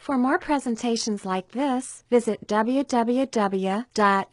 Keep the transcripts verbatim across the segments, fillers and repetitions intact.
For more presentations like this, visit w w w dot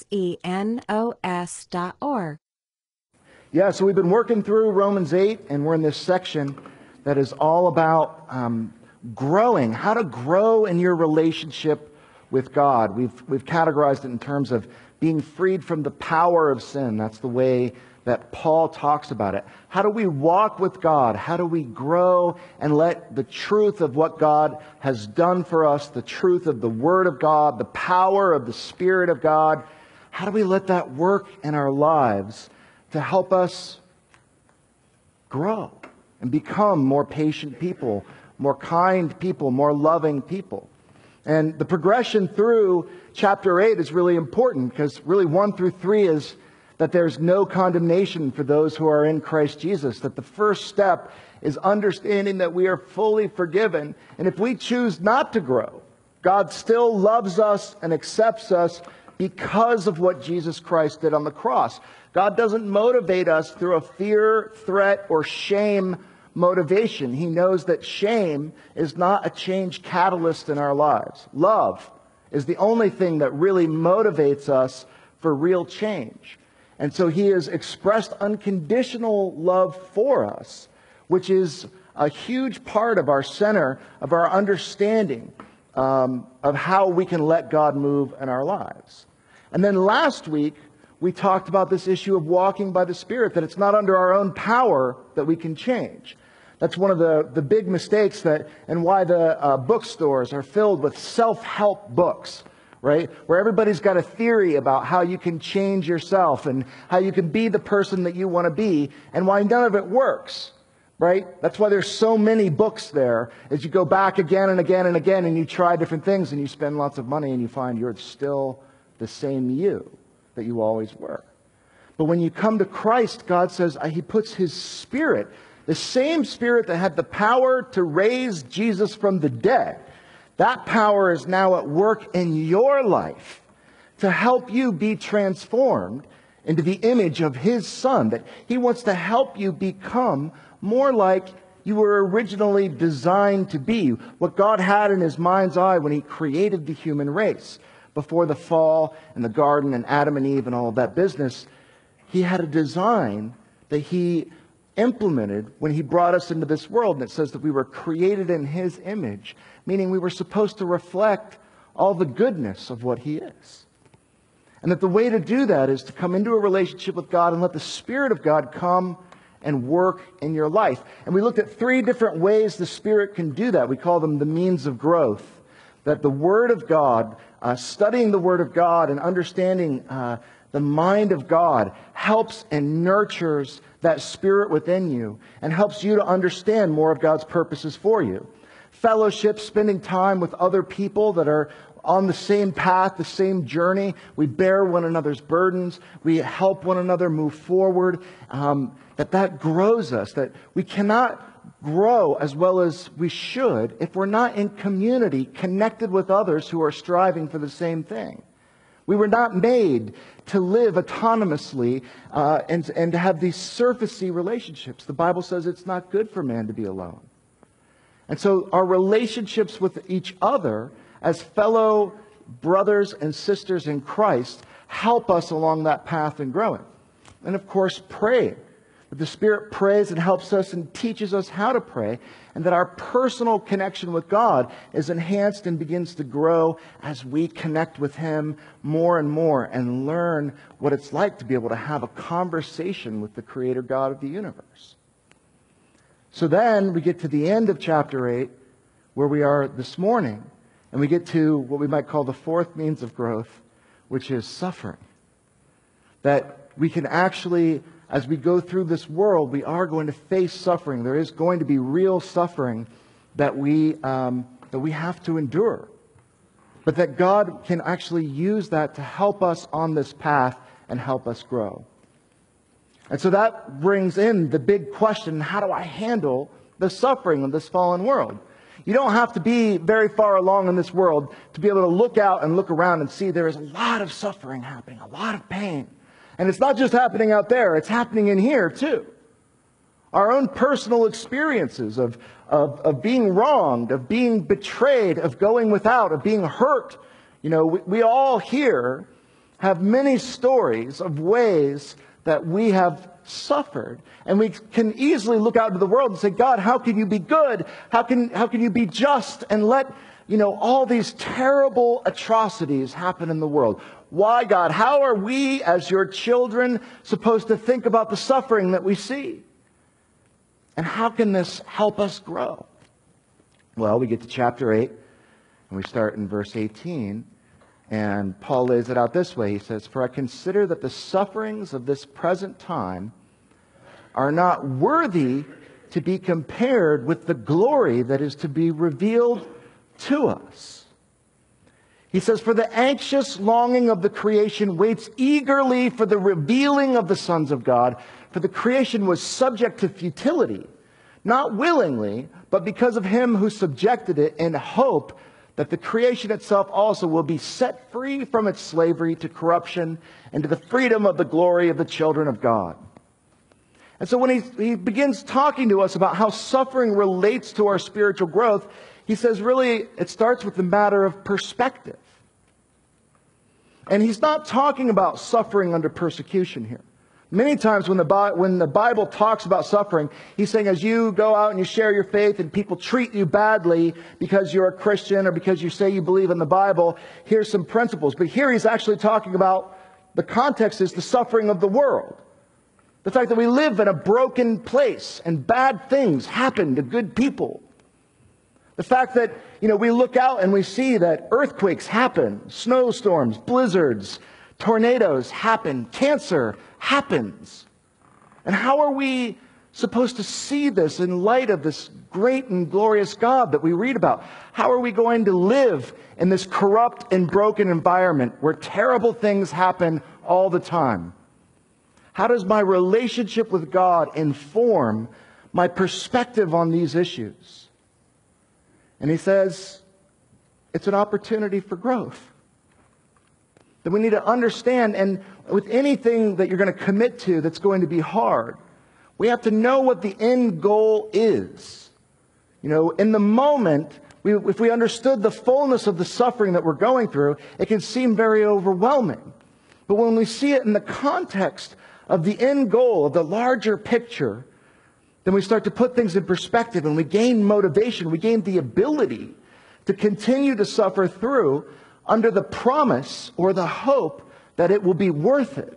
xenos dot org. Yeah, so we've been working through Romans eight, and we're in this section that is all about um, growing, how to grow in your relationship with God. We've, we've categorized it in terms of being freed from the power of sin. That's the way that Paul talks about it. How do we walk with God? How do we grow and let the truth of what God has done for us, the truth of the Word of God, the power of the Spirit of God, how do we let that work in our lives to help us grow and become more patient people, more kind people, more loving people? And the progression through chapter eight is really important, because really one through three is that there's no condemnation for those who are in Christ Jesus. That the first step is understanding that we are fully forgiven. And if we choose not to grow, God still loves us and accepts us because of what Jesus Christ did on the cross. God doesn't motivate us through a fear, threat, or shame motivation. He knows that shame is not a change catalyst in our lives. Love is the only thing that really motivates us for real change. And so He has expressed unconditional love for us, which is a huge part of our center, of our understanding um, of how we can let God move in our lives. And then last week, we talked about this issue of walking by the Spirit, that it's not under our own power that we can change. That's one of the, the big mistakes that, and why the uh, bookstores are filled with self-help books, right? Where everybody's got a theory about how you can change yourself and how you can be the person that you want to be, and why none of it works, right? That's why there's so many books there, as you go back again and again and again, and you try different things, and you spend lots of money, and you find you're still the same you that you always were. But when you come to Christ, God says He puts His Spirit, the same Spirit that had the power to raise Jesus from the dead. That power is now at work in your life to help you be transformed into the image of His Son. That He wants to help you become more like you were originally designed to be. What God had in His mind's eye when He created the human race. Before the fall and the garden and Adam and Eve and all of that business, He had a design that He implemented when He brought us into this world. And it says that we were created in His image, meaning we were supposed to reflect all the goodness of what He is. And that the way to do that is to come into a relationship with God and let the Spirit of God come and work in your life. And we looked at three different ways the Spirit can do that. We call them the means of growth. That the Word of God, uh, studying the Word of God and understanding uh, the mind of God helps and nurtures that Spirit within you and helps you to understand more of God's purposes for you. Fellowship, spending time with other people that are on the same path, the same journey. We bear one another's burdens. We help one another move forward. Um, that that grows us. That we cannot grow as well as we should if we're not in community, connected with others who are striving for the same thing. We were not made to live autonomously uh, and, and to have these surfacey relationships. The Bible says it's not good for man to be alone. And so our relationships with each other as fellow brothers and sisters in Christ help us along that path in growing. And of course, praying. That the Spirit prays and helps us and teaches us how to pray, and that our personal connection with God is enhanced and begins to grow as we connect with Him more and more and learn what it's like to be able to have a conversation with the Creator God of the universe. So then we get to the end of chapter eight, where we are this morning, and we get to what we might call the fourth means of growth, which is suffering. That we can actually, as we go through this world, we are going to face suffering. There is going to be real suffering that we um, that we have to endure. But that God can actually use that to help us on this path and help us grow. And so that brings in the big question, how do I handle the suffering of this fallen world? You don't have to be very far along in this world to be able to look out and look around and see there is a lot of suffering happening, a lot of pain. And it's not just happening out there, it's happening in here too. Our own personal experiences of, of, of being wronged, of being betrayed, of going without, of being hurt. You know, we, we all here have many stories of ways that we have suffered. And we can easily look out into the world and say, God, how can you be good? How can, how can you be just and let, you know, all these terrible atrocities happen in the world? Why, God? How are we as your children supposed to think about the suffering that we see? And how can this help us grow? Well, we get to chapter eight, and we start in verse eighteen. And Paul lays it out this way. He says, "For I consider that the sufferings of this present time are not worthy to be compared with the glory that is to be revealed to us." He says, "For the anxious longing of the creation waits eagerly for the revealing of the sons of God. For the creation was subject to futility, not willingly, but because of him who subjected it, in hope that the creation itself also will be set free from its slavery to corruption and to the freedom of the glory of the children of God." And so when he, he begins talking to us about how suffering relates to our spiritual growth, he says really it starts with the matter of perspective. And he's not talking about suffering under persecution here. Many times when the, when the Bible talks about suffering, he's saying as you go out and you share your faith and people treat you badly because you're a Christian or because you say you believe in the Bible, here's some principles. But here he's actually talking about, the context is the suffering of the world. The fact that we live in a broken place and bad things happen to good people. The fact that, you know, we look out and we see that earthquakes happen, snowstorms, blizzards, tornadoes happen, cancer happens. And how are we supposed to see this in light of this great and glorious God that we read about? How are we going to live in this corrupt and broken environment where terrible things happen all the time? How does my relationship with God inform my perspective on these issues? And he says, it's an opportunity for growth. That we need to understand, and with anything that you're going to commit to that's going to be hard, we have to know what the end goal is. You know, in the moment, we, if we understood the fullness of the suffering that we're going through, it can seem very overwhelming. But when we see it in the context of the end goal, of the larger picture, then we start to put things in perspective and we gain motivation. We gain the ability to continue to suffer through under the promise or the hope that it will be worth it.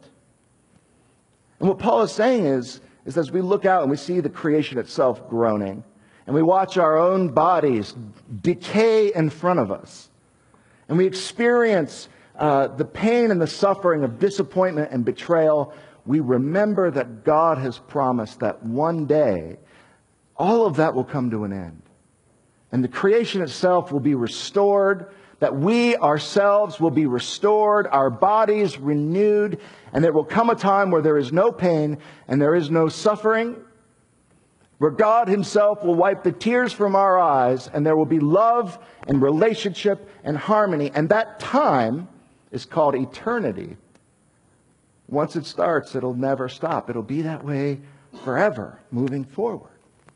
And what Paul is saying is, is as we look out and we see the creation itself groaning, and we watch our own bodies decay in front of us, and we experience uh, the pain and the suffering of disappointment and betrayal, we remember that God has promised that one day all of that will come to an end. And the creation itself will be restored, that we ourselves will be restored, our bodies renewed, and there will come a time where there is no pain and there is no suffering, where God himself will wipe the tears from our eyes, and there will be love and relationship and harmony. And that time is called eternity. Once it starts, it'll never stop. It'll be that way forever, moving forward.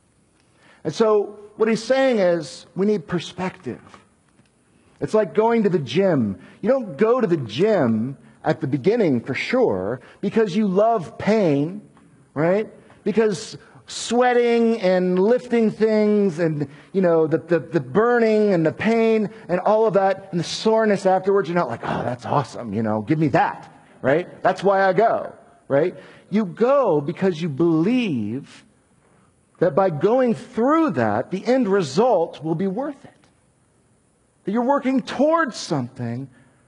And so what he's saying is we need perspective. It's like going to the gym. You don't go to the gym at the beginning for sure because you love pain, right? Because sweating and lifting things and, you know, the, the, the burning and the pain and all of that and the soreness afterwards, you're not like, oh, that's awesome, you know, give me that, right? That's why I go, right? You go because you believe that by going through that, the end result will be worth it. That you're working towards something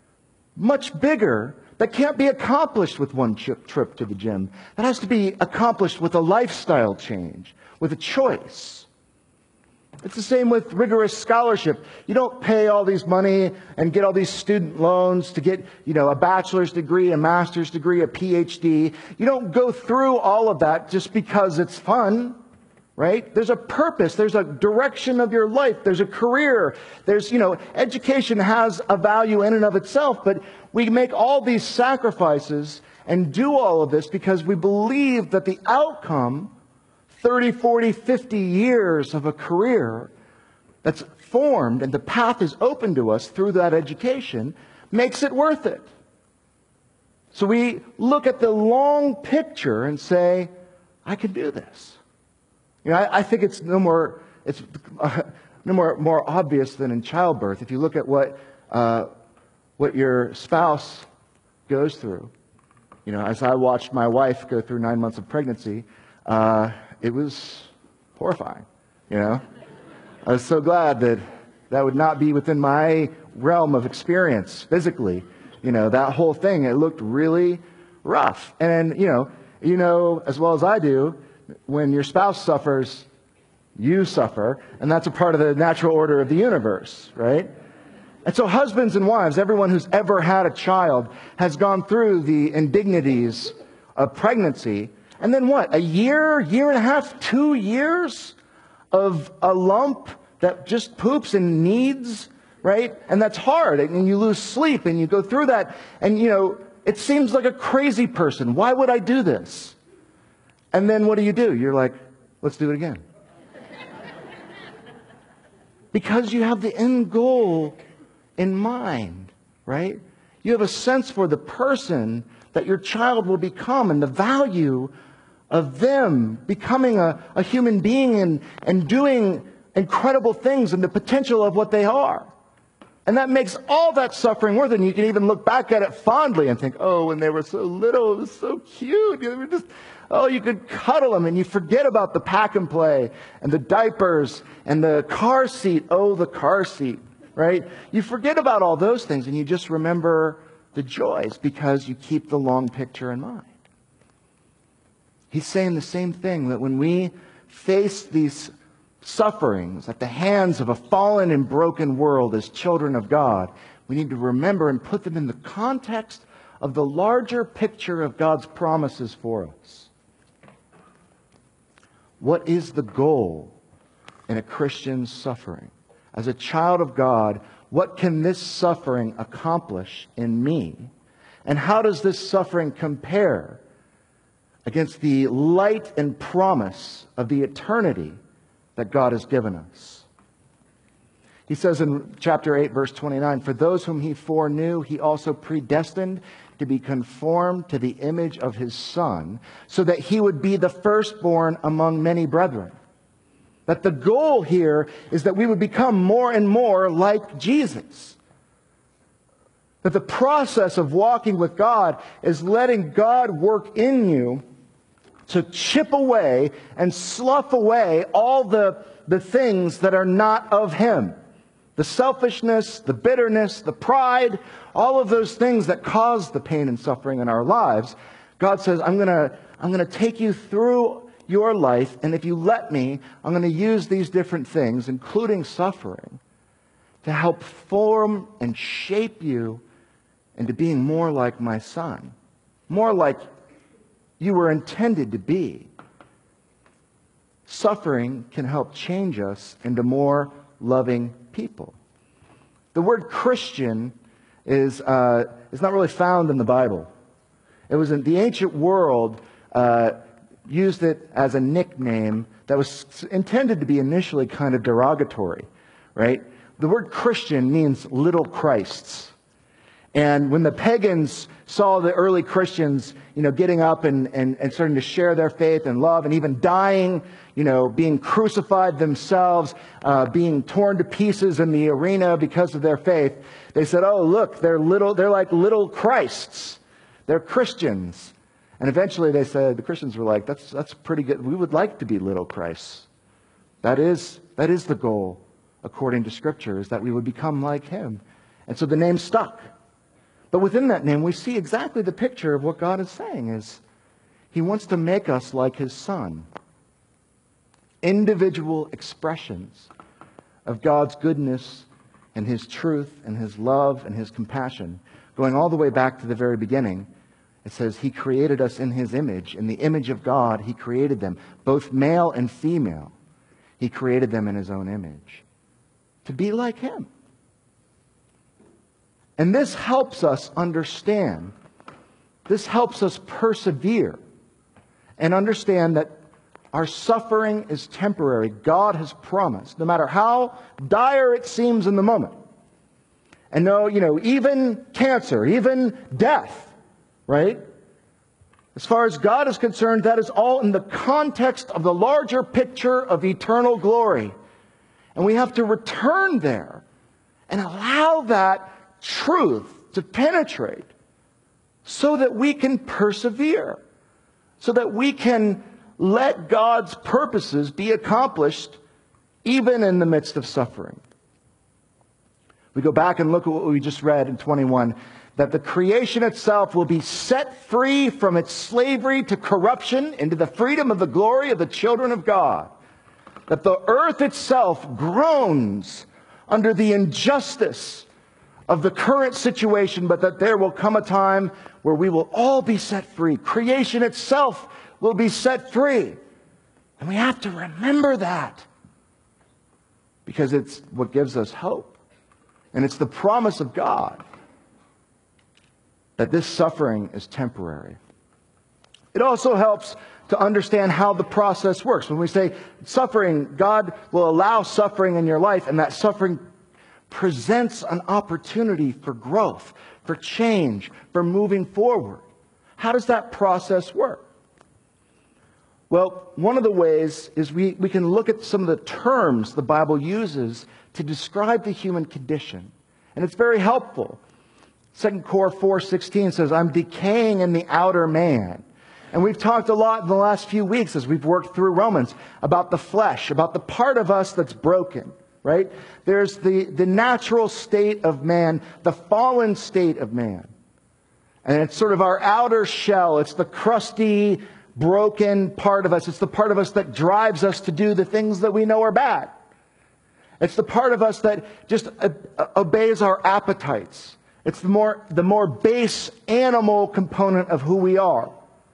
much bigger that can't be accomplished with one trip to the gym. That has to be accomplished with a lifestyle change, with a choice. It's the same with rigorous scholarship. You don't pay all these money and get all these student loans to get, you know, a bachelor's degree, a master's degree, a P H D. You don't go through all of that just because it's fun. Right? There's a purpose. There's a direction of your life. There's a career. There's, you know, education has a value in and of itself, but we make all these sacrifices and do all of this because we believe that the outcome thirty, forty, fifty years of a career that's formed and the path is open to us through that education makes it worth it. So we look at the long picture and say, I can do this. You know, I, I think it's no more it's uh, no more more obvious than in childbirth. If you look at what uh, what your spouse goes through, you know, as I watched my wife go through nine months of pregnancy, uh, it was horrifying. You know, I was so glad that that would not be within my realm of experience physically. You know, that whole thing, it looked really rough. And, you know, you know as well as I do, when your spouse suffers, you suffer. And that's a part of the natural order of the universe, right? And so husbands and wives, everyone who's ever had a child, has gone through the indignities of pregnancy. And then what? A year, year and a half, two years of a lump that just poops and needs, right? And that's hard. And you lose sleep and you go through that. And, you know, it seems like a crazy person. Why would I do this? And then what do you do? You're like, let's do it again. Because you have the end goal in mind, right? You have a sense for the person that your child will become and the value of them becoming a, a human being and, and doing incredible things and the potential of what they are. And that makes all that suffering worth it. And you can even look back at it fondly and think, oh, when they were so little, it was so cute. They were just, oh, you could cuddle them and you forget about the pack and play and the diapers and the car seat. Oh, the car seat, right? You forget about all those things and you just remember the joys because you keep the long picture in mind. He's saying the same thing, that when we face these sufferings at the hands of a fallen and broken world as children of God, we need to remember and put them in the context of the larger picture of God's promises for us. What is the goal in a Christian's suffering? As a child of God, what can this suffering accomplish in me? And how does this suffering compare against the light and promise of the eternity that God has given us? He says in chapter eight, verse twenty-nine, for those whom he foreknew, he also predestined to be conformed to the image of his Son, so that he would be the firstborn among many brethren. That the goal here is that we would become more and more like Jesus. That the process of walking with God is letting God work in you to chip away and slough away all the, the things that are not of Him. The selfishness, the bitterness, the pride, all of those things that cause the pain and suffering in our lives. God says, I'm going to I'm going to take you through your life, and if you let me, I'm going to use these different things, including suffering, to help form and shape you into being more like my Son. More like you were intended to be. Suffering can help change us into more loving people. The word Christian is uh, is not really found in the Bible. It was in the ancient world, uh, used it as a nickname that was intended to be initially kind of derogatory, right? The word Christian means little Christs. And when the pagans saw the early Christians, you know, getting up and, and, and starting to share their faith and love and even dying, you know, being crucified themselves, uh, being torn to pieces in the arena because of their faith, they said, oh, look, they're little, they're like little Christs. They're Christians. And eventually they said, the Christians were like, that's, that's pretty good. We would like to be little Christs. That is, that is the goal, according to Scripture, is that we would become like Him. And so the name stuck. But within that name, we see exactly the picture of what God is saying is He wants to make us like His Son. Individual expressions of God's goodness and His truth and His love and His compassion. Going all the way back to the very beginning, it says He created us in His image. In the image of God, He created them, both male and female. He created them in His own image to be like Him. And this helps us understand, this helps us persevere and understand that our suffering is temporary. God has promised, no matter how dire it seems in the moment. And no, you know, even cancer, even death, right? As far as God is concerned, that is all in the context of the larger picture of eternal glory. And we have to return there and allow that truth to penetrate so that we can persevere, so that we can let God's purposes be accomplished even in the midst of suffering. We go back and look at what we just read in twenty-one, that the creation itself will be set free from its slavery to corruption into the freedom of the glory of the children of God. That the earth itself groans under the injustice of the current situation, but that there will come a time where we will all be set free. Creation itself will be set free. And we have to remember that, because it's what gives us hope. And it's the promise of God that this suffering is temporary. It also helps to understand how the process works. When we say suffering, God will allow suffering in your life, and that suffering presents an opportunity for growth, for change, for moving forward. How does that process work? Well, one of the ways is we, we can look at some of the terms the Bible uses to describe the human condition. And it's very helpful. Second Corinthians four sixteen says, I'm decaying in the outer man. And we've talked a lot in the last few weeks as we've worked through Romans about the flesh, about the part of us that's broken, right? There's the, the natural state of man, the fallen state of man. And it's sort of our outer shell. It's the crusty, broken part of us. It's the part of us that drives us to do the things that we know are bad. It's the part of us that just uh, obeys our appetites. It's the more, the more base animal component of who we are.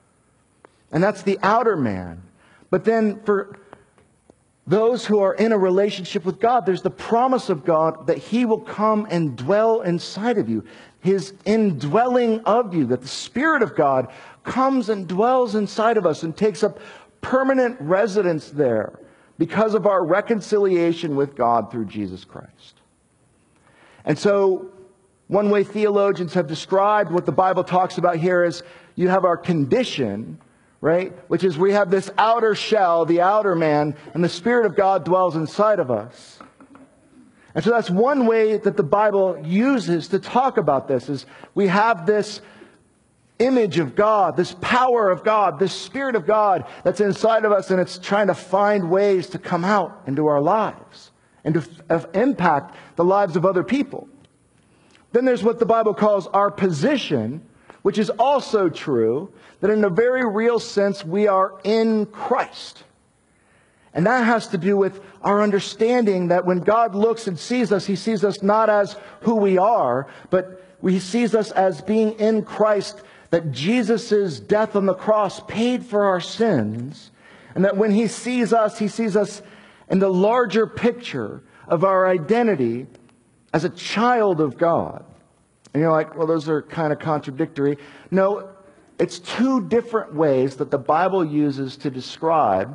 And that's the outer man. But then for those who are in a relationship with God, there's the promise of God that He will come and dwell inside of you. His indwelling of you, that the Spirit of God comes and dwells inside of us and takes up permanent residence there because of our reconciliation with God through Jesus Christ. And so, one way theologians have described what the Bible talks about here is you have our condition, right? Which is we have this outer shell, the outer man, and the Spirit of God dwells inside of us. And so that's one way that the Bible uses to talk about this, is we have this image of God, this power of God, this Spirit of God that's inside of us, and it's trying to find ways to come out into our lives and to f- impact the lives of other people. Then there's what the Bible calls our position, which is also true, that in a very real sense we are in Christ. And that has to do with our understanding that when God looks and sees us, He sees us not as who we are, but He sees us as being in Christ, that Jesus' death on the cross paid for our sins, and that when He sees us, He sees us in the larger picture of our identity as a child of God. And you're like, well, those are kind of contradictory. No, it's two different ways that the Bible uses to describe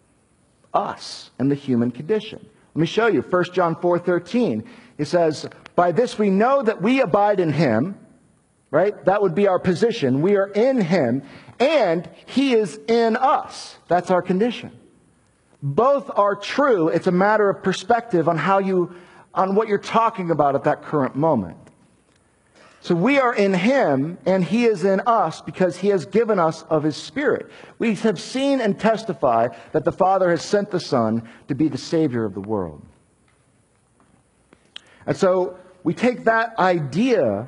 us and the human condition. Let me show you. First John four thirteen. It says, by this we know that we abide in Him, right? That would be our position. We are in Him, and He is in us. That's our condition. Both are true. It's a matter of perspective on how you, on what you're talking about at that current moment. So we are in Him, and He is in us because He has given us of His Spirit. We have seen and testify that the Father has sent the Son to be the Savior of the world. And so we take that idea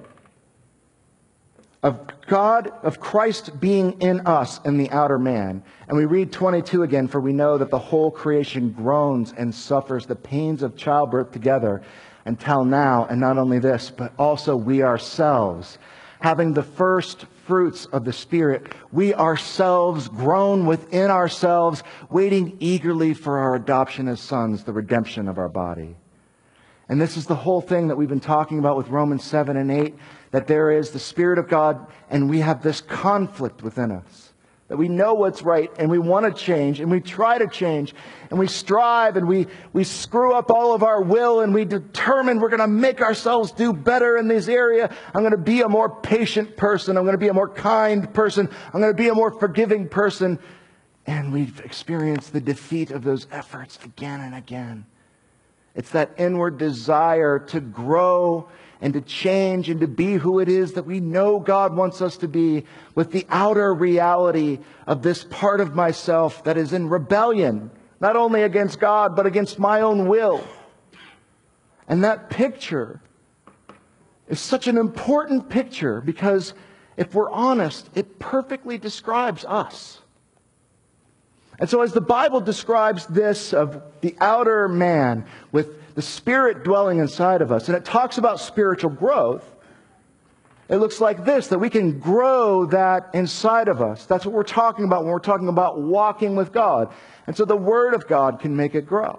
of God, of Christ being in us in the outer man, and we read twenty-two again, for we know that the whole creation groans and suffers the pains of childbirth together until now. And not only this, but also we ourselves, having the first fruits of the Spirit, we ourselves groan within ourselves, waiting eagerly for our adoption as sons, the redemption of our body. And this is the whole thing that we've been talking about with Romans seven and eight, that there is the Spirit of God, and we have this conflict within us. that we know what's right and we want to change and we try to change and we strive and we, we screw up all of our will and we determine we're going to make ourselves do better in this area. I'm going to be a more patient person. I'm going to be a more kind person. I'm going to be a more forgiving person. And we've experienced the defeat of those efforts again and again. It's that inward desire to grow and to change and to be who it is that we know God wants us to be, with the outer reality of this part of myself that is in rebellion, not only against God, but against my own will. And that picture is such an important picture because, if we're honest, it perfectly describes us. And so as the Bible describes this of the outer man with the Spirit dwelling inside of us, and it talks about spiritual growth, it looks like this, that we can grow that inside of us. That's what we're talking about when we're talking about walking with God. And so the Word of God can make it grow.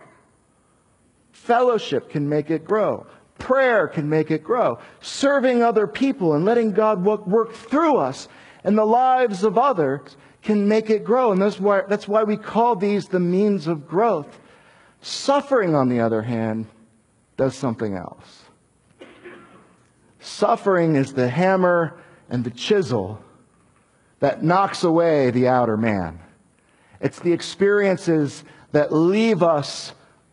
Fellowship can make it grow. Prayer can make it grow. Serving other people and letting God work, work through us in the lives of others can make it grow. And that's why, that's why we call these the means of growth. Suffering, on the other hand, does something else. Suffering is the hammer and the chisel that knocks away the outer man. It's the experiences that leave us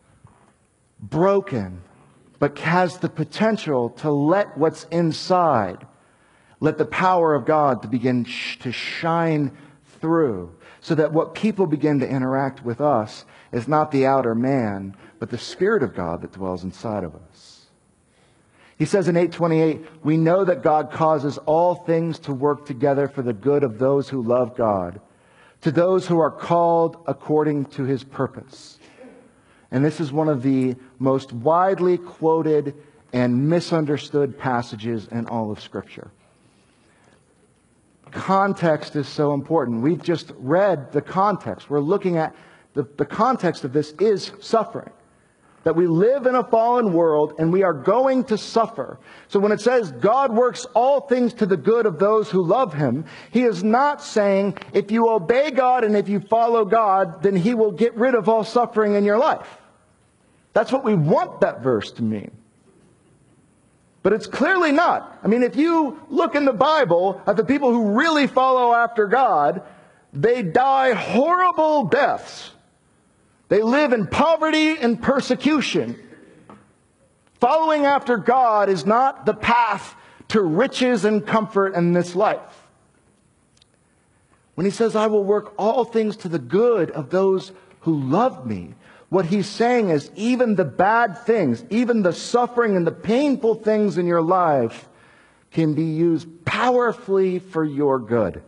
broken, but has the potential to let what's inside, let the power of God to begin sh- to shine through, so that what people begin to interact with us is not the outer man, but the Spirit of God that dwells inside of us. He says in eight twenty-eight, we know that God causes all things to work together for the good of those who love God, to those who are called according to His purpose. And this is one of the most widely quoted and misunderstood passages in all of Scripture. Context is so important. We've just read the context. We're looking at the, the context of this is suffering. That we live in a fallen world and we are going to suffer. So when it says God works all things to the good of those who love Him, He is not saying if you obey God and if you follow God, then He will get rid of all suffering in your life. That's what we want that verse to mean. But it's clearly not. I mean, if you look in the Bible at the people who really follow after God, they die horrible deaths. They live in poverty and persecution. Following after God is not the path to riches and comfort in this life. When He says, I will work all things to the good of those who love me, what He's saying is even the bad things, even the suffering and the painful things in your life can be used powerfully for your good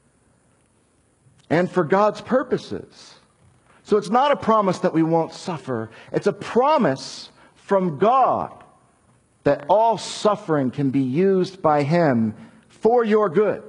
and for God's purposes. So it's not a promise that we won't suffer. It's a promise from God that all suffering can be used by Him for your good.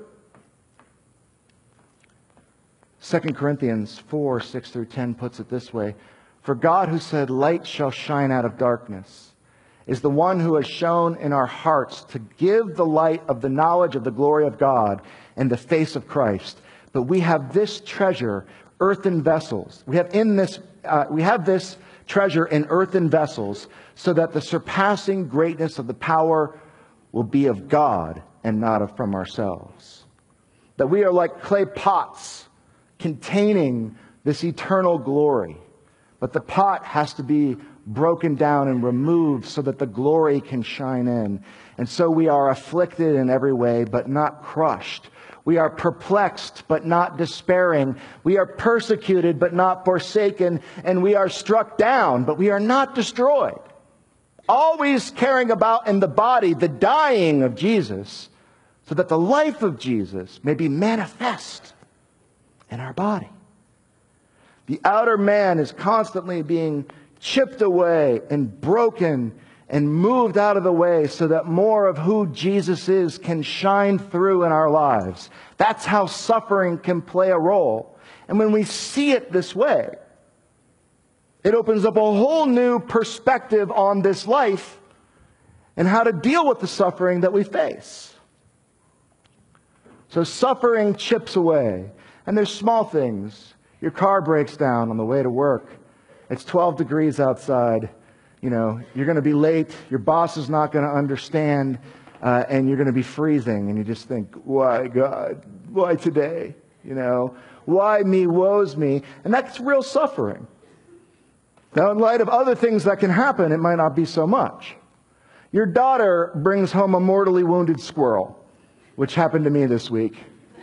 Second Corinthians four, six through ten puts it this way. For God, who said, light shall shine out of darkness, is the one who has shown in our hearts to give the light of the knowledge of the glory of God in the face of Christ. But we have this treasure, earthen vessels. We have in this, uh, we have this treasure in earthen vessels, so that the surpassing greatness of the power will be of God and not of from ourselves. That we are like clay pots containing this eternal glory. But the pot has to be broken down and removed so that the glory can shine in. And so we are afflicted in every way, but not crushed. We are perplexed, but not despairing. We are persecuted, but not forsaken. And we are struck down, but we are not destroyed. Always caring about in the body the dying of Jesus, so that the life of Jesus may be manifest in our body. The outer man is constantly being chipped away and broken and moved out of the way so that more of who Jesus is can shine through in our lives. That's how suffering can play a role. And when we see it this way, it opens up a whole new perspective on this life and how to deal with the suffering that we face. So suffering chips away. And there's small things. Your car breaks down on the way to work. It's twelve degrees outside. You know, you're going to be late. Your boss is not going to understand. Uh, and you're going to be freezing. And you just think, why, God? Why today? You know, why me, woe's me? And that's real suffering. Now, in light of other things that can happen, it might not be so much. Your daughter brings home a mortally wounded squirrel, which happened to me this week.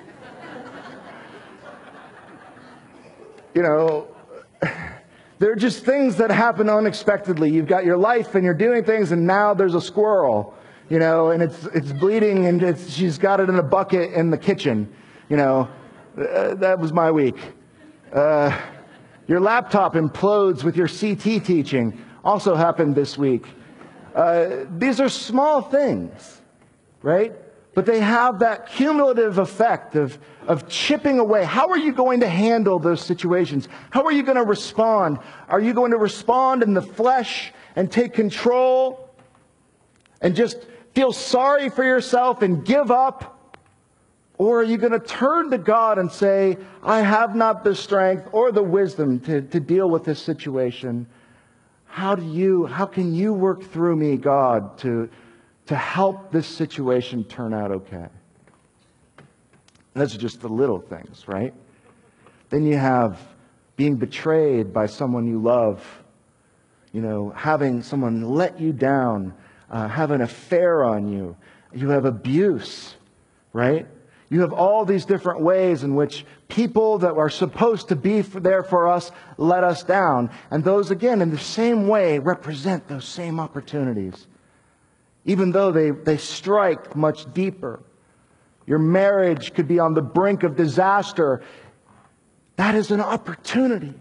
You know, there are just things that happen unexpectedly. You've got your life and you're doing things, and now there's a squirrel, you know, and it's it's bleeding, and it's, she's got it in a bucket in the kitchen. You know, uh, that was my week. Uh, your laptop implodes with your C T teaching. Also happened this week. Uh, these are small things, right? But they have that cumulative effect of, of chipping away. How are you going to handle those situations? How are you going to respond? Are you going to respond in the flesh and take control and just feel sorry for yourself and give up? Or are you going to turn to God and say, I have not the strength or the wisdom to, to deal with this situation. How do you, how can you work through me, God, to to help this situation turn out okay? Those are just the little things, right? Then you have being betrayed by someone you love, you know, having someone let you down, uh, have an affair on you. You have abuse, right? You have all these different ways in which people that are supposed to be for, there for us let us down. And those, again, in the same way, represent those same opportunities. Even though they, they strike much deeper. Your marriage could be on the brink of disaster. That is an opportunity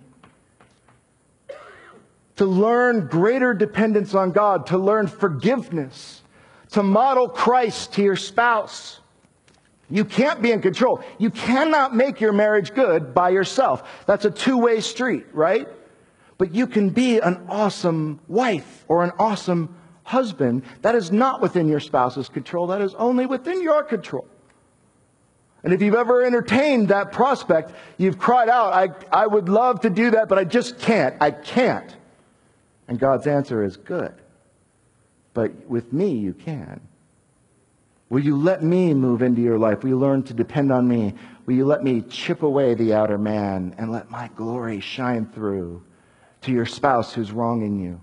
to learn greater dependence on God, to learn forgiveness, to model Christ to your spouse. You can't be in control. You cannot make your marriage good by yourself. That's a two-way street, right? But you can be an awesome wife or an awesome husband. That is not within your spouse's control. That is only within your control. And if you've ever entertained that prospect, you've cried out, I, I would love to do that, but I just can't. I can't. And God's answer is, good. But with me, you can. Will you let me move into your life? Will you learn to depend on me? Will you let me chip away the outer man and let my glory shine through to your spouse who's wronging you?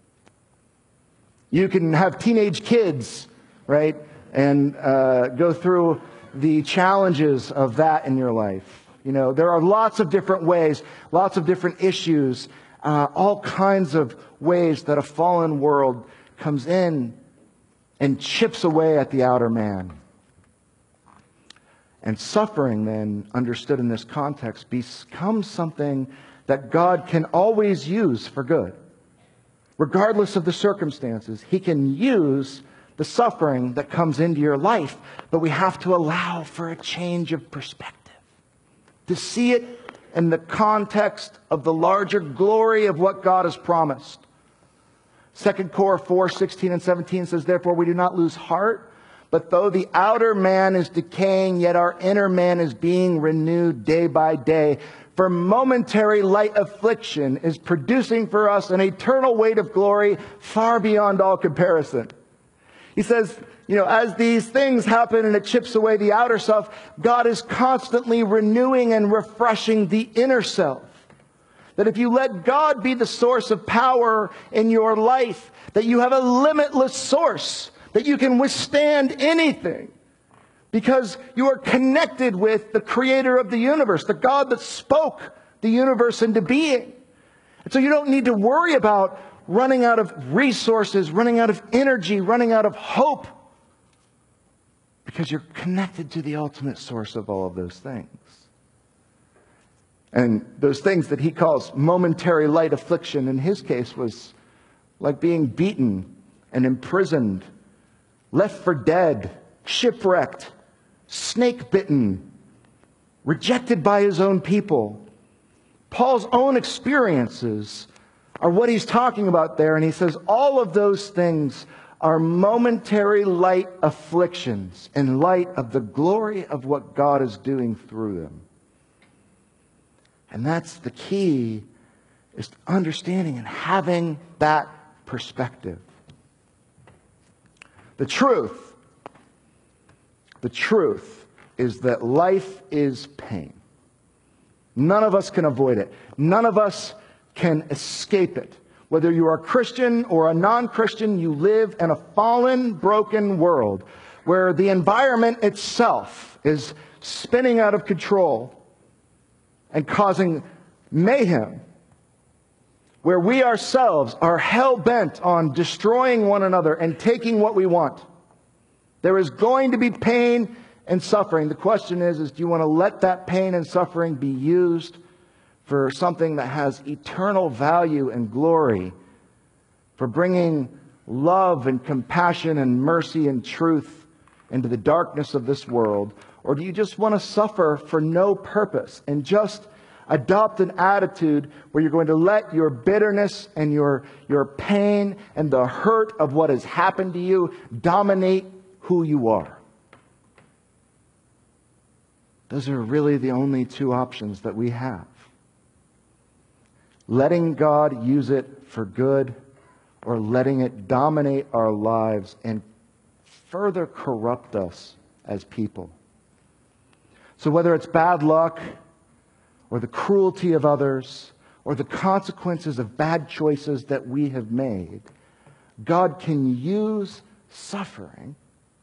You can have teenage kids, right, and uh, go through the challenges of that in your life. You know, there are lots of different ways, lots of different issues, uh, all kinds of ways that a fallen world comes in and chips away at the outer man. And suffering, then, understood in this context, becomes something that God can always use for good. Regardless of the circumstances, He can use the suffering that comes into your life, but we have to allow for a change of perspective, to see it in the context of the larger glory of what God has promised. Second Cor four, sixteen and seventeen says, therefore we do not lose heart, but though the outer man is decaying, yet our inner man is being renewed day by day. For momentary light affliction is producing for us an eternal weight of glory far beyond all comparison. He says, you know, as these things happen and it chips away the outer self, God is constantly renewing and refreshing the inner self. That if you let God be the source of power in your life, that you have a limitless source, that you can withstand anything. Because you are connected with the creator of the universe, the God that spoke the universe into being. And so you don't need to worry about running out of resources, running out of energy, running out of hope. Because you're connected to the ultimate source of all of those things. And those things that he calls momentary light affliction, in his case, was like being beaten and imprisoned, left for dead, shipwrecked, snake bitten, rejected by his own people. Paul's own experiences are what he's talking about there. And he says all of those things are momentary light afflictions in light of the glory of what God is doing through them. And that's the key, is understanding and having that perspective. The truth, the truth is that life is pain. None of us can avoid it. None of us can escape it. Whether you are a Christian or a non-Christian, you live in a fallen, broken world where the environment itself is spinning out of control and causing mayhem, where we ourselves are hell-bent on destroying one another and taking what we want. There is going to be pain and suffering. The question is, is do you want to let that pain and suffering be used for something that has eternal value and glory, for bringing love and compassion and mercy and truth into the darkness of this world? Or do you just want to suffer for no purpose and just adopt an attitude where you're going to let your bitterness and your, your pain and the hurt of what has happened to you dominate who you are? Those are really the only two options that we have. Letting God use it for good, or letting it dominate our lives and further corrupt us as people. So whether it's bad luck, or the cruelty of others, or the consequences of bad choices that we have made, God can use suffering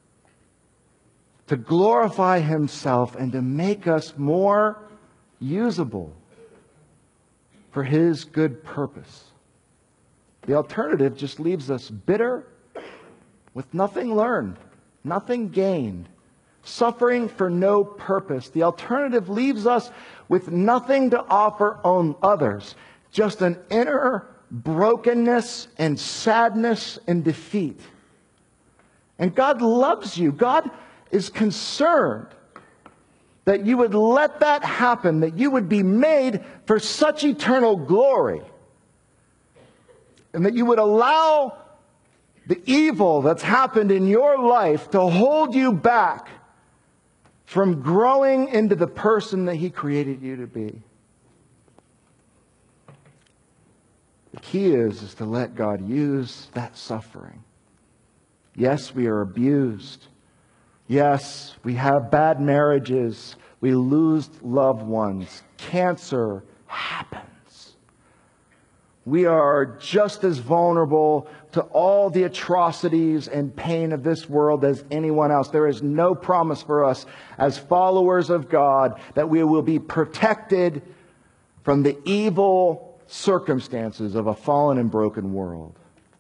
to glorify Himself and to make us more usable for His good purpose. The alternative just leaves us bitter, with nothing learned, nothing gained, suffering for no purpose. The alternative leaves us with nothing to offer on others, just an inner brokenness and sadness and defeat. And God loves you. God is concerned that you would let that happen, that you would be made for such eternal glory, and that you would allow the evil that's happened in your life to hold you back from growing into the person that He created you to be. The key is, is to let God use that suffering. Yes, we are abused. Yes, we have bad marriages. We lose loved ones. Cancer happens. We are just as vulnerable to all the atrocities and pain of this world as anyone else. There is no promise for us as followers of God that we will be protected from the evil circumstances of a fallen and broken world.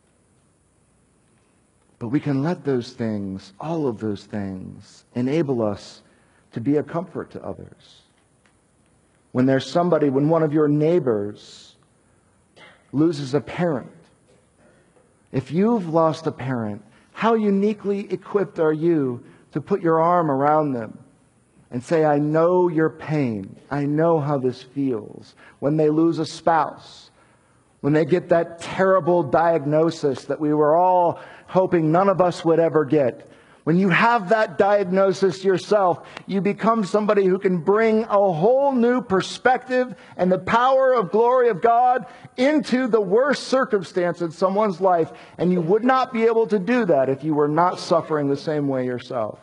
But we can let those things, all of those things, enable us to be a comfort to others. When there's somebody, when one of your neighbors loses a parent, if you've lost a parent, how uniquely equipped are you to put your arm around them and say, I know your pain. I know how this feels. When they lose a spouse, when they get that terrible diagnosis that we were all hoping none of us would ever get. When you have that diagnosis yourself, you become somebody who can bring a whole new perspective and the power of glory of God into the worst circumstance in someone's life. And you would not be able to do that if you were not suffering the same way yourself.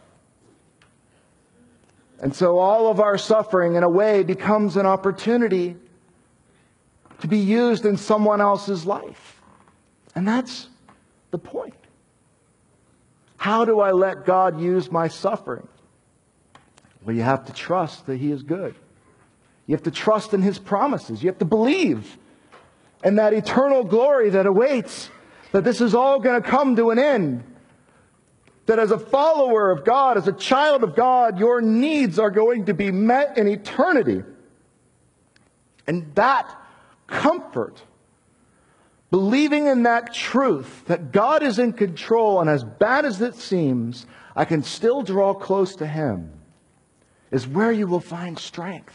And so all of our suffering, in a way, becomes an opportunity to be used in someone else's life. And that's the point. How do I let God use my suffering? Well, you have to trust that He is good. You have to trust in His promises. You have to believe in that eternal glory that awaits, that this is all going to come to an end. That as a follower of God, as a child of God, your needs are going to be met in eternity. And that comfort, believing in that truth, that God is in control, and as bad as it seems, I can still draw close to Him, is where you will find strength.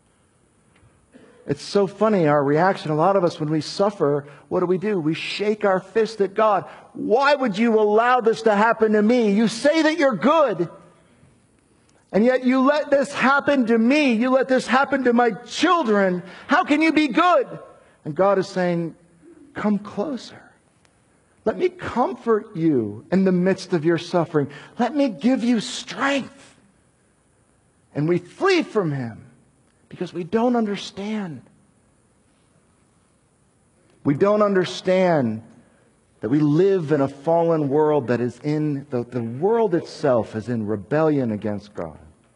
It's so funny, our reaction. A lot of us, when we suffer, what do we do? We shake our fist at God. Why would you allow this to happen to me? You say that you're good. And yet you let this happen to me. You let this happen to my children. How can you be good? And God is saying, come closer. Let me comfort you in the midst of your suffering. Let me give you strength. And we flee from Him because we don't understand. We don't understand that we live in a fallen world that is in, the, the world itself is in rebellion against God.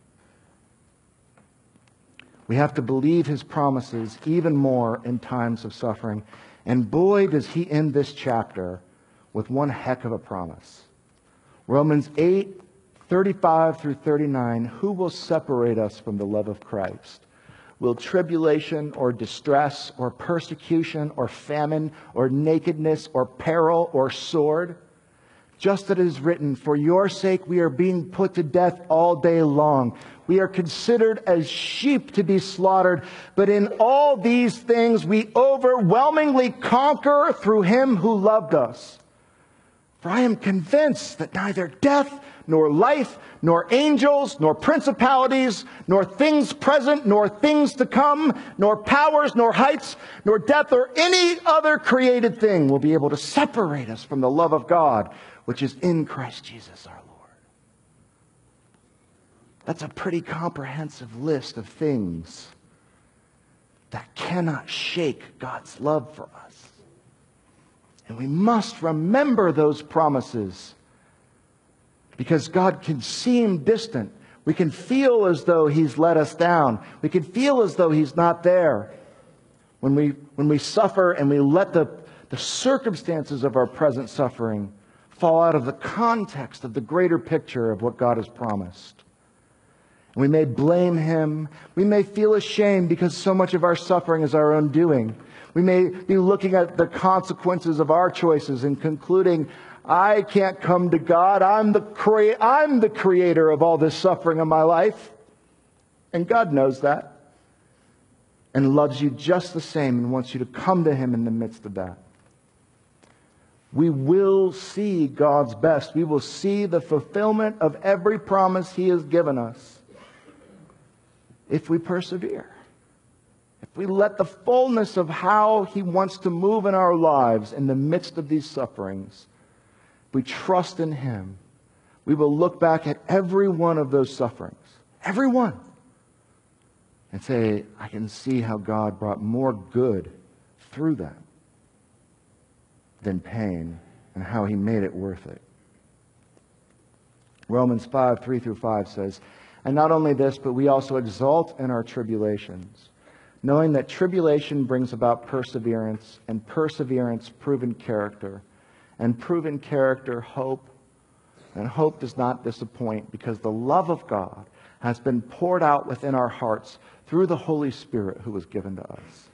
We have to believe His promises even more in times of suffering. And boy, does He end this chapter with one heck of a promise. Romans eight, thirty-five through thirty-nine, who will separate us from the love of Christ? Will tribulation or distress or persecution or famine or nakedness or peril or sword? Just as it is written, for your sake we are being put to death all day long. We are considered as sheep to be slaughtered. But in all these things we overwhelmingly conquer through Him who loved us. For I am convinced that neither death, nor life, nor angels, nor principalities, nor things present, nor things to come, nor powers, nor heights, nor depth, or any other created thing will be able to separate us from the love of God, which is in Christ Jesus our Lord. That's a pretty comprehensive list of things that cannot shake God's love for us. And we must remember those promises, because God can seem distant. We can feel as though He's let us down. We can feel as though He's not there. When we, when we suffer and we let the, the circumstances of our present suffering fall out of the context of the greater picture of what God has promised. And we may blame Him. We may feel ashamed because so much of our suffering is our own doing. We may be looking at the consequences of our choices and concluding, I can't come to God. I'm the crea- I'm the creator of all this suffering in my life. And God knows that. And loves you just the same and wants you to come to Him in the midst of that. We will see God's best. We will see the fulfillment of every promise He has given us if we persevere. If we let the fullness of how He wants to move in our lives in the midst of these sufferings, we trust in Him, we will look back at every one of those sufferings, every one, and say, I can see how God brought more good through them than pain, and how He made it worth it. Romans five, three through five says, and not only this, but we also exult in our tribulations, knowing that tribulation brings about perseverance, and perseverance proven character, and proven character hope. And hope does not disappoint, because the love of God has been poured out within our hearts through the Holy Spirit who was given to us.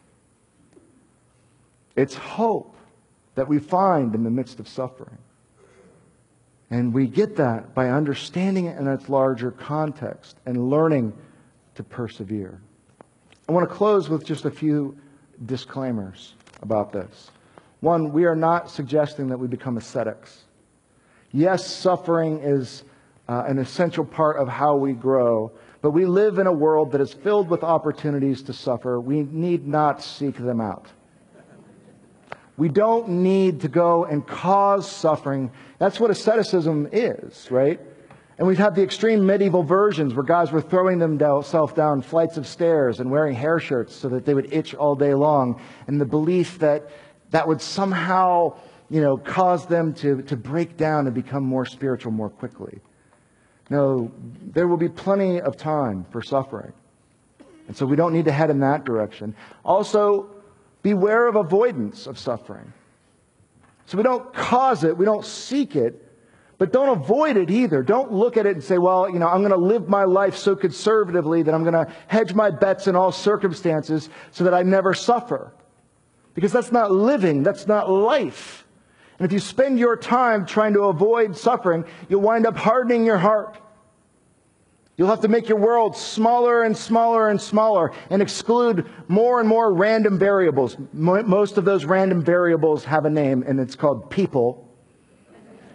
It's hope that we find in the midst of suffering. And we get that by understanding it in its larger context and learning to persevere. I want to close with just a few disclaimers about this. One, we are not suggesting that we become ascetics. Yes, suffering is uh, an essential part of how we grow, but we live in a world that is filled with opportunities to suffer. We need not seek them out. We don't need to go and cause suffering. That's what asceticism is, right? And we've had the extreme medieval versions where guys were throwing themselves down flights of stairs and wearing hair shirts so that they would itch all day long. And the belief that that would somehow, you know, cause them to, to break down and become more spiritual more quickly. No, there will be plenty of time for suffering. And so we don't need to head in that direction. Also, beware of avoidance of suffering. So we don't cause it, we don't seek it, but don't avoid it either. Don't look at it and say, well, you know, I'm going to live my life so conservatively that I'm going to hedge my bets in all circumstances so that I never suffer. Because that's not living, that's not life. And if you spend your time trying to avoid suffering, you'll wind up hardening your heart. You'll have to make your world smaller and smaller and smaller and exclude more and more random variables. Most of those random variables have a name, and it's called people.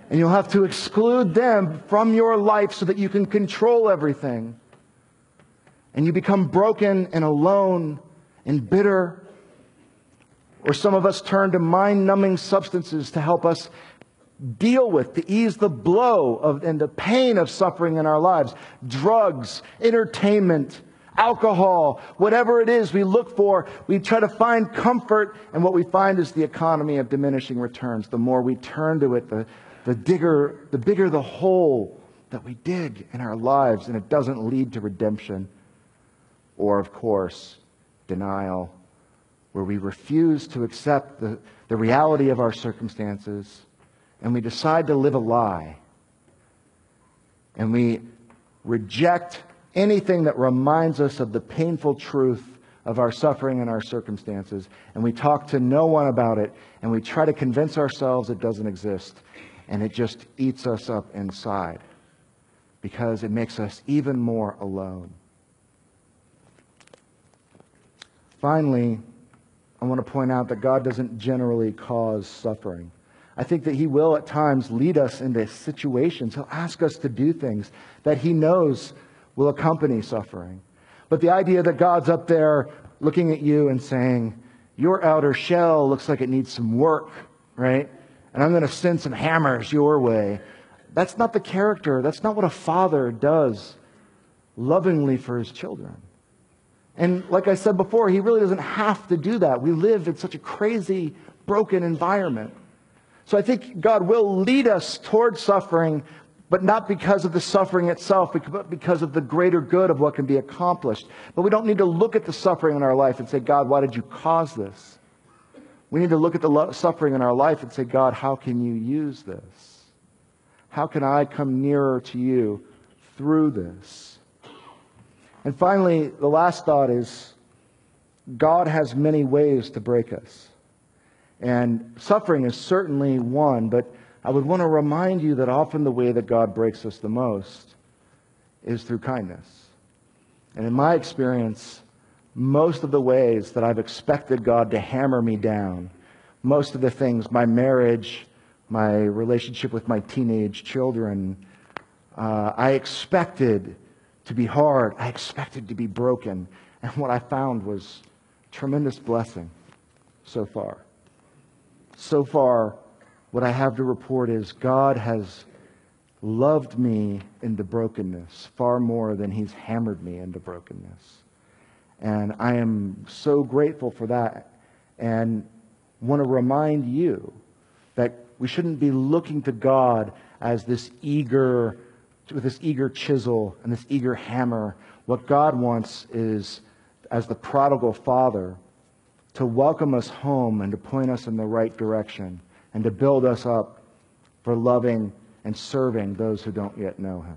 And you'll have to exclude them from your life so that you can control everything. And you become broken and alone and bitter. Or some of us turn to mind-numbing substances to help us deal with, to ease the blow of and the pain of suffering in our lives. Drugs, entertainment, alcohol, whatever it is we look for, we try to find comfort, and what we find is the economy of diminishing returns. The more we turn to it, the, the, digger, the bigger the hole that we dig in our lives, and it doesn't lead to redemption. Or, of course, denial, where we refuse to accept the, the reality of our circumstances, and we decide to live a lie. And we reject anything that reminds us of the painful truth of our suffering and our circumstances. And we talk to no one about it, and we try to convince ourselves it doesn't exist. And it just eats us up inside, because it makes us even more alone. Finally, I want to point out that God doesn't generally cause suffering. I think that He will at times lead us into situations. He'll ask us to do things that He knows will accompany suffering. But the idea that God's up there looking at you and saying, your outer shell looks like it needs some work, right? And I'm going to send some hammers your way. That's not the character. That's not what a father does lovingly for his children. And like I said before, He really doesn't have to do that. We live in such a crazy, broken environment. So I think God will lead us towards suffering, but not because of the suffering itself, but because of the greater good of what can be accomplished. But we don't need to look at the suffering in our life and say, God, why did you cause this? We need to look at the lo- suffering in our life and say, God, how can you use this? How can I come nearer to you through this? And finally, the last thought is, God has many ways to break us. And suffering is certainly one, but I would want to remind you that often the way that God breaks us the most is through kindness. And in my experience, most of the ways that I've expected God to hammer me down, most of the things, my marriage, my relationship with my teenage children, uh, I expected to be hard. I expected to be broken. And what I found was tremendous blessing so far. So far, what I have to report is God has loved me into brokenness far more than He's hammered me into brokenness. And I am so grateful for that, and want to remind you that we shouldn't be looking to God as this eager with this eager chisel and this eager hammer. What God wants is, as the prodigal father, to welcome us home and to point us in the right direction and to build us up for loving and serving those who don't yet know Him.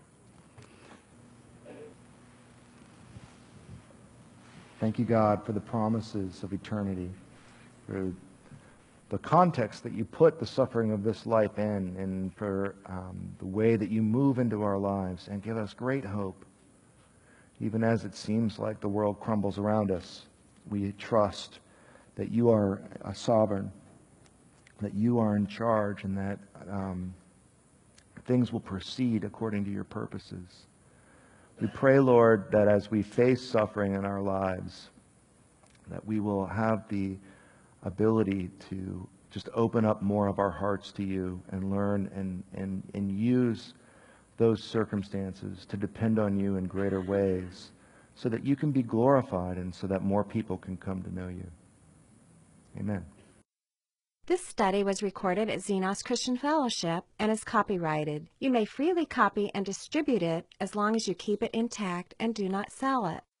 Thank you, God, for the promises of eternity, for the context that you put the suffering of this life in, and for um, the way that you move into our lives and give us great hope. Even as it seems like the world crumbles around us, we trust that you are a sovereign, that you are in charge, and that um, things will proceed according to your purposes. We pray, Lord, that as we face suffering in our lives, that we will have the ability to just open up more of our hearts to you and learn and, and, and use those circumstances to depend on you in greater ways so that you can be glorified and so that more people can come to know you. Amen. This study was recorded at Xenos Christian Fellowship and is copyrighted. You may freely copy and distribute it as long as you keep it intact and do not sell it.